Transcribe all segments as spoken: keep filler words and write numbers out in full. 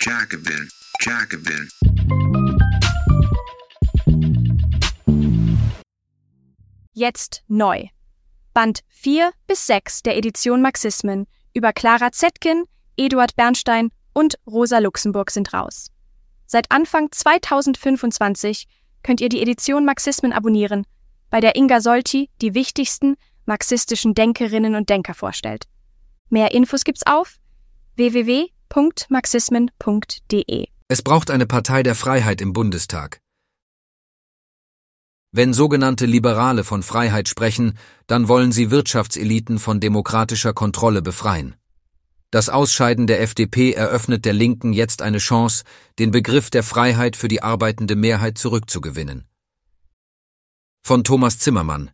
Jacobin, Jacobin. Jetzt neu. Band vier bis sechs der Edition Marxismen über Clara Zetkin, Eduard Bernstein und Rosa Luxemburg sind raus. Seit Anfang zweitausendfünfundzwanzig könnt ihr die Edition Marxismen abonnieren, bei der Inga Solti die wichtigsten marxistischen Denkerinnen und Denker vorstellt. Mehr Infos gibt's auf w w w punkt marxismen punkt d e. Es braucht eine Partei der Freiheit im Bundestag. Wenn sogenannte Liberale von Freiheit sprechen, dann wollen sie Wirtschaftseliten von demokratischer Kontrolle befreien. Das Ausscheiden der F D P eröffnet der Linken jetzt eine Chance, den Begriff der Freiheit für die arbeitende Mehrheit zurückzugewinnen. Von Thomas Zimmermann.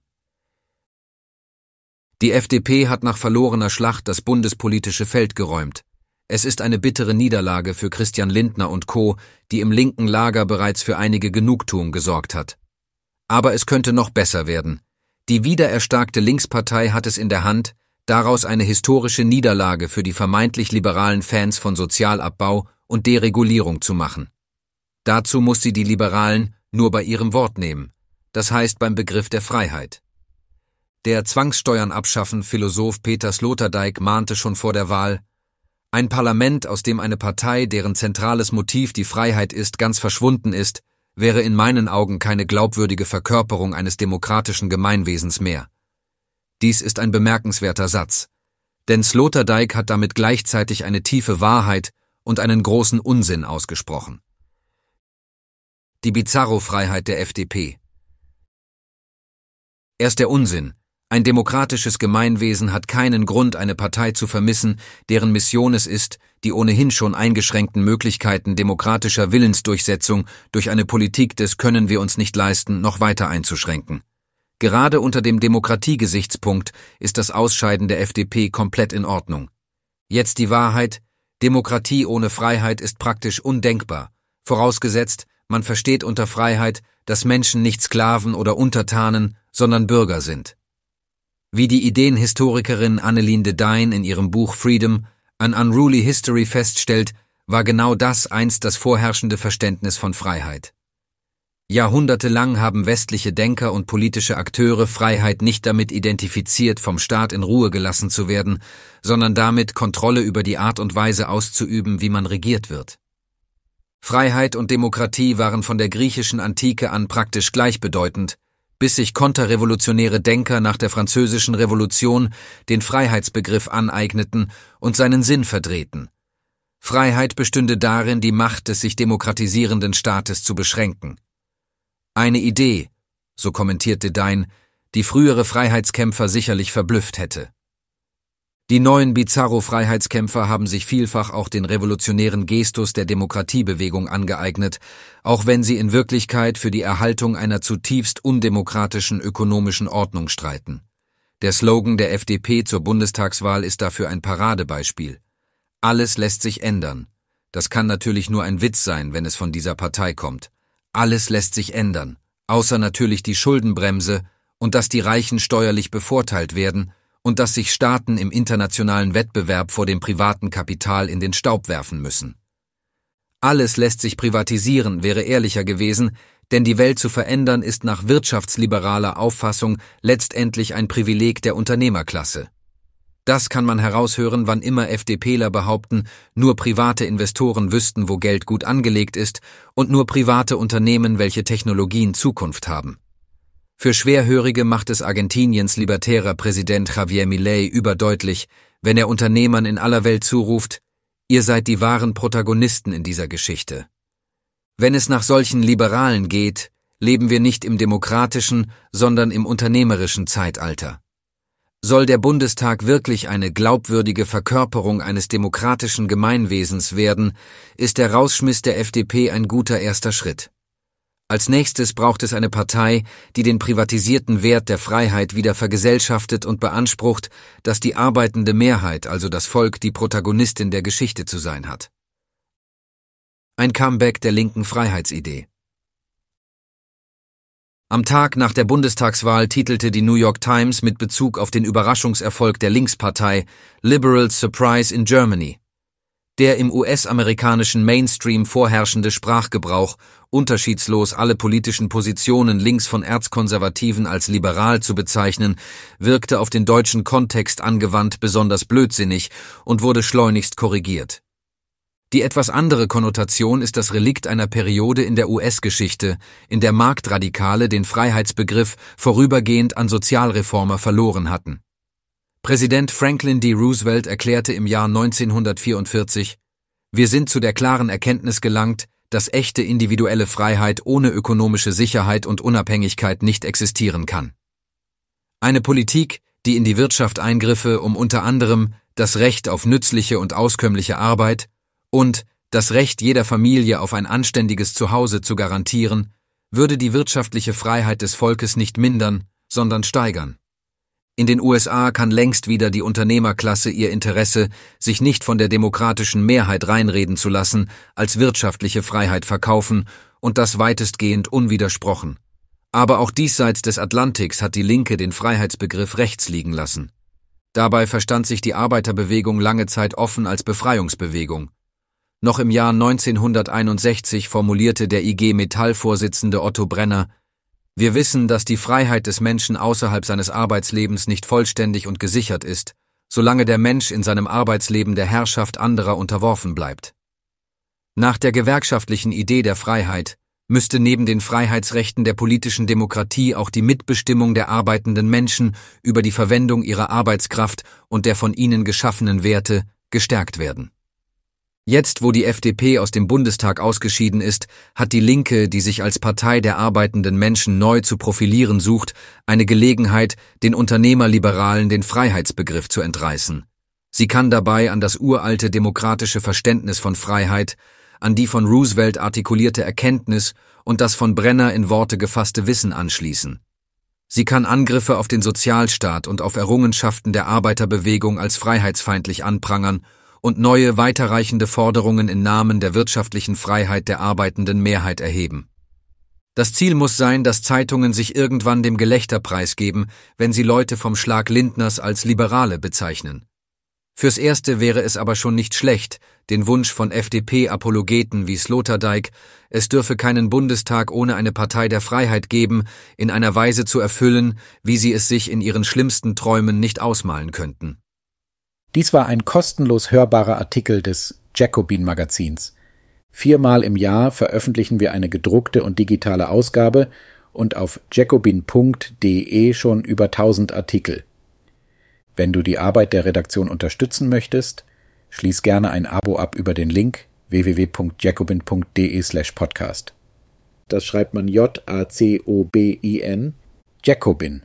Die F D P hat nach verlorener Schlacht das bundespolitische Feld geräumt. Es ist eine bittere Niederlage für Christian Lindner und Co., die im linken Lager bereits für einige Genugtuung gesorgt hat. Aber es könnte noch besser werden. Die wiedererstarkte Linkspartei hat es in der Hand, daraus eine historische Niederlage für die vermeintlich liberalen Fans von Sozialabbau und Deregulierung zu machen. Dazu muss sie die Liberalen nur bei ihrem Wort nehmen, das heißt beim Begriff der Freiheit. Der Zwangssteuern abschaffen Philosoph Peter Sloterdijk mahnte schon vor der Wahl: Ein Parlament, aus dem eine Partei, deren zentrales Motiv die Freiheit ist, ganz verschwunden ist, wäre in meinen Augen keine glaubwürdige Verkörperung eines demokratischen Gemeinwesens mehr. Dies ist ein bemerkenswerter Satz, denn Sloterdijk hat damit gleichzeitig eine tiefe Wahrheit und einen großen Unsinn ausgesprochen. Die Bizarro-Freiheit der F D P. Erst der Unsinn. Ein demokratisches Gemeinwesen hat keinen Grund, eine Partei zu vermissen, deren Mission es ist, die ohnehin schon eingeschränkten Möglichkeiten demokratischer Willensdurchsetzung durch eine Politik des Können wir uns nicht leisten, noch weiter einzuschränken. Gerade unter dem Demokratiegesichtspunkt ist das Ausscheiden der F D P komplett in Ordnung. Jetzt die Wahrheit: Demokratie ohne Freiheit ist praktisch undenkbar, vorausgesetzt, man versteht unter Freiheit, dass Menschen nicht Sklaven oder Untertanen, sondern Bürger sind. Wie die Ideenhistorikerin Annelien de Dijn in ihrem Buch Freedom, An Unruly History feststellt, war genau das einst das vorherrschende Verständnis von Freiheit. Jahrhundertelang haben westliche Denker und politische Akteure Freiheit nicht damit identifiziert, vom Staat in Ruhe gelassen zu werden, sondern damit, Kontrolle über die Art und Weise auszuüben, wie man regiert wird. Freiheit und Demokratie waren von der griechischen Antike an praktisch gleichbedeutend, bis sich konterrevolutionäre Denker nach der Französischen Revolution den Freiheitsbegriff aneigneten und seinen Sinn verdrehten. Freiheit bestünde darin, die Macht des sich demokratisierenden Staates zu beschränken. Eine Idee, so kommentierte Dijn, die frühere Freiheitskämpfer sicherlich verblüfft hätte. Die neuen Bizarro-Freiheitskämpfer haben sich vielfach auch den revolutionären Gestus der Demokratiebewegung angeeignet, auch wenn sie in Wirklichkeit für die Erhaltung einer zutiefst undemokratischen ökonomischen Ordnung streiten. Der Slogan der F D P zur Bundestagswahl ist dafür ein Paradebeispiel. Alles lässt sich ändern. Das kann natürlich nur ein Witz sein, wenn es von dieser Partei kommt. Alles lässt sich ändern, außer natürlich die Schuldenbremse und dass die Reichen steuerlich bevorteilt werden, und dass sich Staaten im internationalen Wettbewerb vor dem privaten Kapital in den Staub werfen müssen. Alles lässt sich privatisieren, wäre ehrlicher gewesen, denn die Welt zu verändern ist nach wirtschaftsliberaler Auffassung letztendlich ein Privileg der Unternehmerklasse. Das kann man heraushören, wann immer FDPler behaupten, nur private Investoren wüssten, wo Geld gut angelegt ist, und nur private Unternehmen, welche Technologien Zukunft haben. Für Schwerhörige macht es Argentiniens libertärer Präsident Javier Milei überdeutlich, wenn er Unternehmern in aller Welt zuruft: Ihr seid die wahren Protagonisten in dieser Geschichte. Wenn es nach solchen Liberalen geht, leben wir nicht im demokratischen, sondern im unternehmerischen Zeitalter. Soll der Bundestag wirklich eine glaubwürdige Verkörperung eines demokratischen Gemeinwesens werden, ist der Rausschmiss der F D P ein guter erster Schritt. Als nächstes braucht es eine Partei, die den privatisierten Wert der Freiheit wieder vergesellschaftet und beansprucht, dass die arbeitende Mehrheit, also das Volk, die Protagonistin der Geschichte zu sein hat. Ein Comeback der linken Freiheitsidee. Am Tag nach der Bundestagswahl titelte die New York Times mit Bezug auf den Überraschungserfolg der Linkspartei Liberals Surprise in Germany. Der im U S-amerikanischen Mainstream vorherrschende Sprachgebrauch, unterschiedslos alle politischen Positionen links von Erzkonservativen als liberal zu bezeichnen, wirkte auf den deutschen Kontext angewandt besonders blödsinnig und wurde schleunigst korrigiert. Die etwas andere Konnotation ist das Relikt einer Periode in der U S-Geschichte, in der Marktradikale den Freiheitsbegriff vorübergehend an Sozialreformer verloren hatten. Präsident Franklin D. Roosevelt erklärte im Jahr neunzehnhundertvierundvierzig: Wir sind zu der klaren Erkenntnis gelangt, dass echte individuelle Freiheit ohne ökonomische Sicherheit und Unabhängigkeit nicht existieren kann. Eine Politik, die in die Wirtschaft eingriffe, um unter anderem das Recht auf nützliche und auskömmliche Arbeit und das Recht jeder Familie auf ein anständiges Zuhause zu garantieren, würde die wirtschaftliche Freiheit des Volkes nicht mindern, sondern steigern. In den U S A kann längst wieder die Unternehmerklasse ihr Interesse, sich nicht von der demokratischen Mehrheit reinreden zu lassen, als wirtschaftliche Freiheit verkaufen, und das weitestgehend unwidersprochen. Aber auch diesseits des Atlantiks hat die Linke den Freiheitsbegriff rechts liegen lassen. Dabei verstand sich die Arbeiterbewegung lange Zeit offen als Befreiungsbewegung. Noch im Jahr neunzehnhunderteinundsechzig formulierte der I G Metall-Vorsitzende Otto Brenner: Wir wissen, dass die Freiheit des Menschen außerhalb seines Arbeitslebens nicht vollständig und gesichert ist, solange der Mensch in seinem Arbeitsleben der Herrschaft anderer unterworfen bleibt. Nach der gewerkschaftlichen Idee der Freiheit müsste neben den Freiheitsrechten der politischen Demokratie auch die Mitbestimmung der arbeitenden Menschen über die Verwendung ihrer Arbeitskraft und der von ihnen geschaffenen Werte gestärkt werden. Jetzt, wo die F D P aus dem Bundestag ausgeschieden ist, hat die Linke, die sich als Partei der arbeitenden Menschen neu zu profilieren sucht, eine Gelegenheit, den Unternehmerliberalen den Freiheitsbegriff zu entreißen. Sie kann dabei an das uralte demokratische Verständnis von Freiheit, an die von Roosevelt artikulierte Erkenntnis und das von Brenner in Worte gefasste Wissen anschließen. Sie kann Angriffe auf den Sozialstaat und auf Errungenschaften der Arbeiterbewegung als freiheitsfeindlich anprangern und neue, weiterreichende Forderungen im Namen der wirtschaftlichen Freiheit der arbeitenden Mehrheit erheben. Das Ziel muss sein, dass Zeitungen sich irgendwann dem Gelächter preisgeben, wenn sie Leute vom Schlag Lindners als Liberale bezeichnen. Fürs Erste wäre es aber schon nicht schlecht, den Wunsch von F D P-Apologeten wie Sloterdijk, es dürfe keinen Bundestag ohne eine Partei der Freiheit geben, in einer Weise zu erfüllen, wie sie es sich in ihren schlimmsten Träumen nicht ausmalen könnten. Dies war ein kostenlos hörbarer Artikel des Jacobin-Magazins. Viermal im Jahr veröffentlichen wir eine gedruckte und digitale Ausgabe und auf jacobin punkt de schon über tausend Artikel. Wenn du die Arbeit der Redaktion unterstützen möchtest, schließ gerne ein Abo ab über den Link w w w punkt jacobin punkt de slash podcast. Das schreibt man J A C O B I N, Jacobin.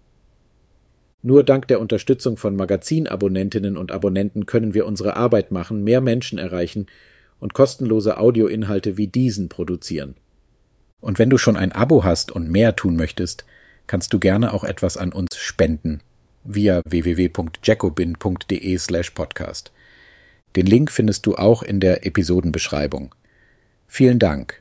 Nur dank der Unterstützung von Magazinabonnentinnen und Abonnenten können wir unsere Arbeit machen, mehr Menschen erreichen und kostenlose Audioinhalte wie diesen produzieren. Und wenn du schon ein Abo hast und mehr tun möchtest, kannst du gerne auch etwas an uns spenden via w w w punkt jacobin punkt de slash podcast. Den Link findest du auch in der Episodenbeschreibung. Vielen Dank.